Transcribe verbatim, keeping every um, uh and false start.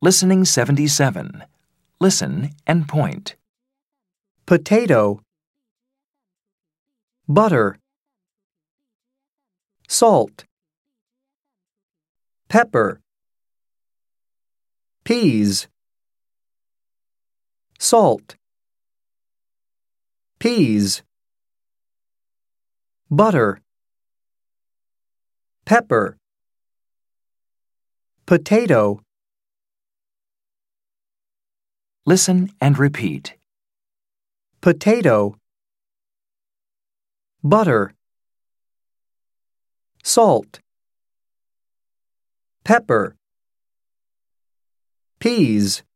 Listening seventy-seven. Listen and point. Potato, butter, salt, pepper, peas, salt, peas, butter, pepper, potato. Listen and repeat. Potato, butter, salt, pepper, peas.